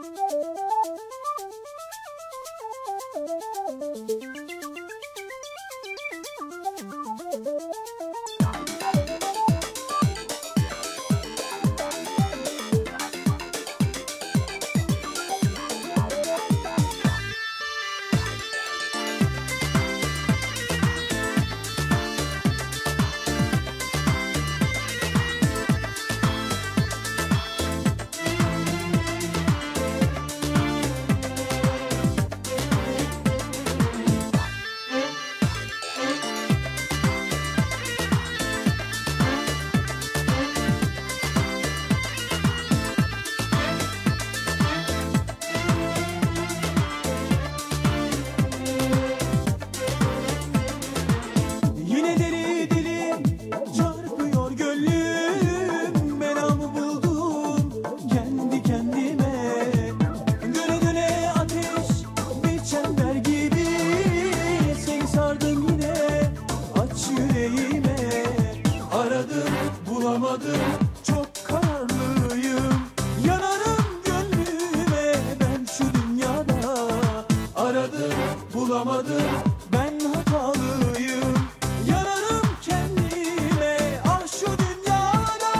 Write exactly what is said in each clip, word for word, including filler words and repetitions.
Bulamadım, çok kararlıyım. Yanarım gönlüme ben şu dünyada. Aradım, bulamadım, ben hatalıyım. Yanarım kendime, ah şu dünyada.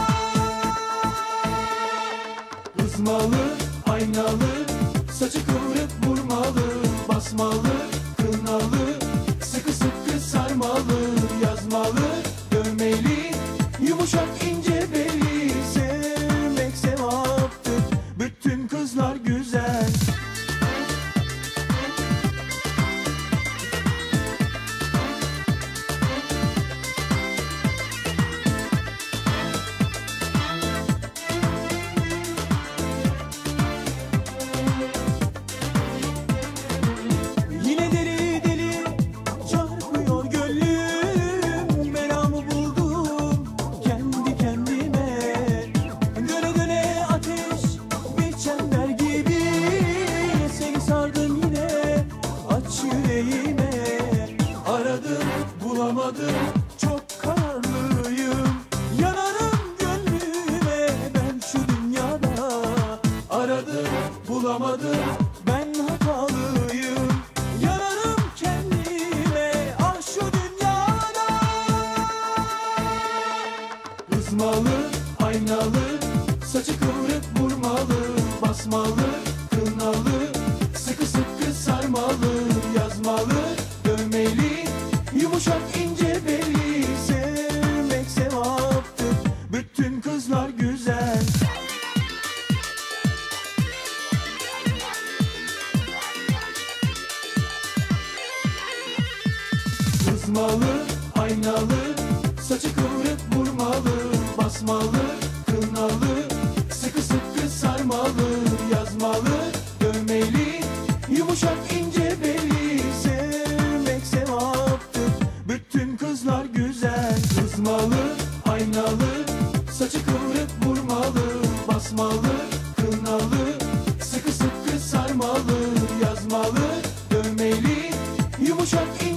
Kızmalı, aynalı, saçı kıvrık vurmalı, basmalı, kınalı, sıkı sıkı sarmalı, yazmalı, dövmeli, yumuşak ince beli. Sevmek sevaptır, bütün kızlar güzel. Yine deli deli çarpıyor gönlüm, belamı buldum kendi kendime. Döne döne ateş bir çember gibi, seni sardım yine, aç yüreğime. Aradım, bulamadım, çok kararlıyım. Yanarım gönlüme ben şu dünyada. Aradım, bulamadım, ben hatalıyım. Yanarım kendime, ah şu dünyada. Kızmalı, aynalı, saçı kıvrık vurmalı, basmalı, kınalı, sıkı sıkı sarmalı, yazmalı, dövmeli, yumuşak ince beli. Sevmek sevaptır, bütün kızlar güzel. Kızmalı, aynalı, saçı kıvrık vurmalı, basmalı, kınalı, sıkı sıkı sarmalı, yazmalı, dövmeli, yumuşak ince beli. Sevmek sevaptır, bütün kızlar güzel. Kızmalı, aynalı, saçı kıvrık vurmalı, basmalı, kınalı, sıkı sıkı sarmalı, yazmalı, dövmeli, yumuşak ince